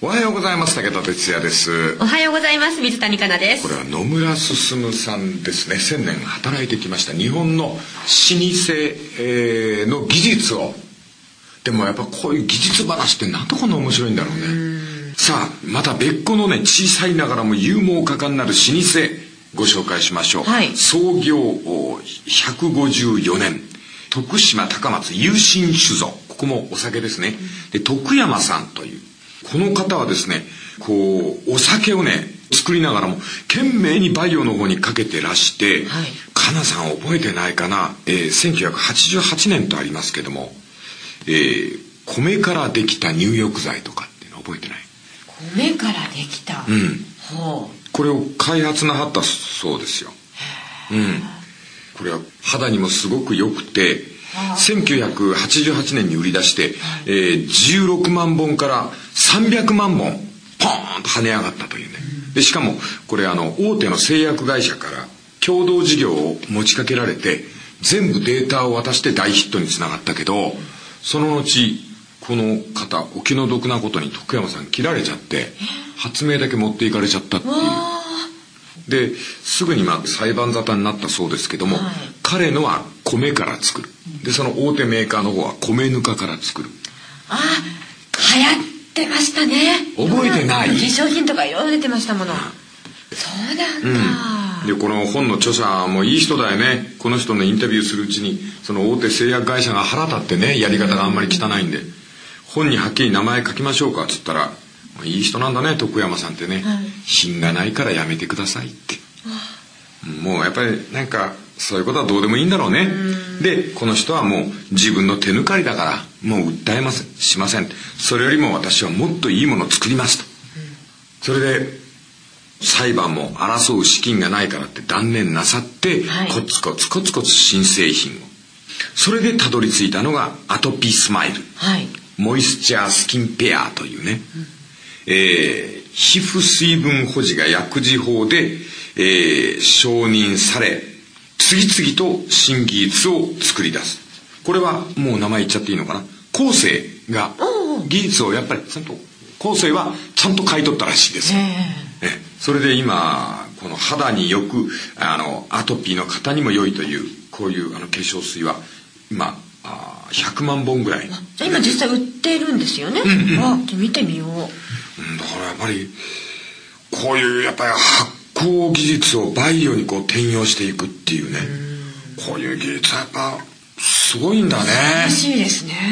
おはようございます。武田哲也です。 おはようございます。水谷香奈です。 これは野村進さんですね。1000年働いてきました日本の老舗、の技術を、でもやっぱこういう技術話ってなんとこんな面白いんだろうね。さあまた別個のね、小さいながらも勇猛果敢なる老舗ご紹介しましょう、 はい、 創業154年徳島高松有心酒造、ここもお酒ですね。で徳山さんというこの方はですね、こうお酒をね作りながらも懸命にバイオの方にかけてらして、はい、かなさん覚えてないかな、1988年とありますけども、米からできた入浴剤とかっていうの覚えてない？ 米からできた、ほう、 これを開発なはったそうですよ。これは肌にもすごく良くて、1988年に売り出して、16万本から300万本ポーンと跳ね上がったというね。でしかもこれ大手の製薬会社から共同事業を持ちかけられて全部データを渡して大ヒットにつながったけど、その後この方お気の毒なことに徳山さん切られちゃって発明だけ持っていかれちゃったっていうですぐに裁判沙汰になったそうですけども、はい、彼のは米から作る。でその大手メーカーの方は米ぬかから作る。 流行ってましたね。 覚えてない？ 化粧品とかいろいろ出てましたもの。そうなんだ、 でこの本の著者もいい人だよね。この人のインタビューするうちにその大手製薬会社が腹立ってね、やり方があんまり汚いんで、本にはっきり名前書きましょうかっつったら、いい人なんだね徳山さんってね、品がないからやめてくださいって。もうやっぱりなんかそういうことはどうでもいいんだろうね。でこの人はもう自分の手抜かりだからもう訴えません、しません。それよりも私はもっといいものを作りますと。それで裁判も争う資金がないからって断念なさって、コツコツコツコツ新製品を、それでたどり着いたのがアトピースマイル、モイスチャースキンペアというね、皮膚水分保持が薬事法で、承認され次々と新技術を作り出す。これはもう名前言っちゃっていいのかな。後世が技術をやっぱりちゃんと後世はちゃんと買い取ったらしいですよ。それで今この肌によくアトピーの方にも良いというこういう化粧水は今100万本ぐらい。 今実際売ってるんですよね。じゃあ見てみよう。だからやっぱりこういうやっぱり発酵技術をバイオにこう転用していくっていうね、こういう技術はやっぱすごいんだね。 らしいですね。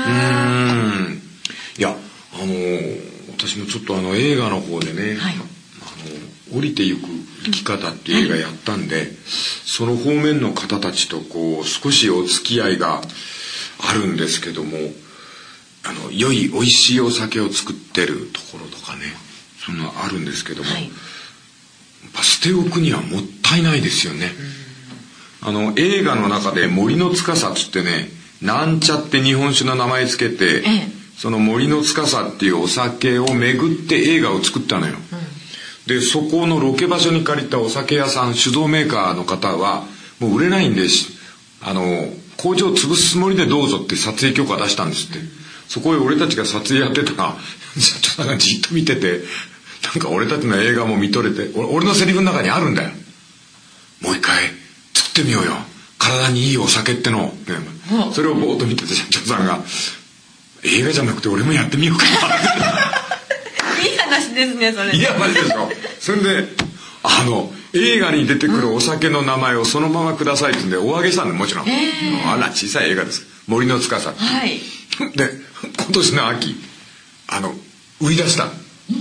いや私もちょっと映画の方でね、降りてゆく生き方っていう映画やったんで、その方面の方たちとこう少しお付き合いがあるんですけども、良い美味しいお酒を作ってるところとかね、そんなあるんですけども、やっぱ捨ておくにはもったいないですよね。映画の中で森の司っつってね、なんちゃって日本酒の名前つけて、その森の司っていうお酒を巡って映画を作ったのよ。でそこのロケ場所に借りたお酒屋さん、酒造メーカーの方はもう売れないんで工場を潰すつもりでどうぞって撮影許可出したんですって。そこへ俺たちが撮影やってたら社長さんがじっと見てて、なんか俺たちの映画も見とれて、俺のセリフの中にあるんだよ。もう一回作ってみようよ、体にいいお酒っての、それをぼーっと見てて社長さんが、映画じゃなくて俺もやってみようかないい話ですねそれ。 いい話でしょ。それで映画に出てくるお酒の名前をそのままくださいってんでおあげしたんで、もちろん、あら小さい映画です、森の司。で今年の秋売り出した。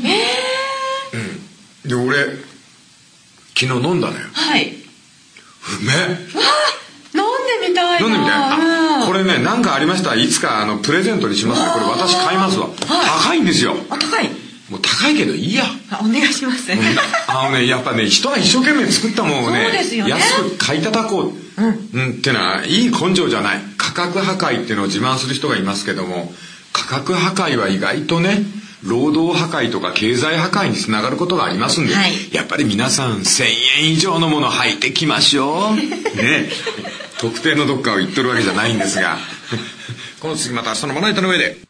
で俺昨日飲んだのよ。うめえ。 飲んでみたいな。これね、何かありましたらいつかプレゼントにしますね。これ私買いますわ。高いんですよ。 高い。 もう高いけどいいや。 お願いします。 やっぱね、人が一生懸命作ったものをね、安く買い叩こうってのはいい根性じゃない。価格破壊っていうのを自慢する人がいますけども、価格破壊は意外とね、労働破壊とか経済破壊につながることがありますんで、やっぱり皆さん1000円以上のもの履いてきましょうね。特定のどっかを言ってるわけじゃないんですがこの次また明日のまな板の上で。